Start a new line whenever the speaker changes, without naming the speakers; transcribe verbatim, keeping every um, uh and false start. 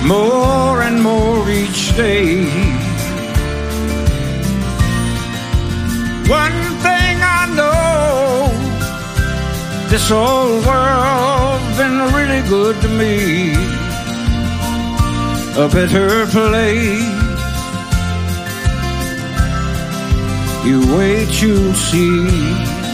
more and more each day. One thing I know, this old world's been really good to me. A better place. You wait, you'll see.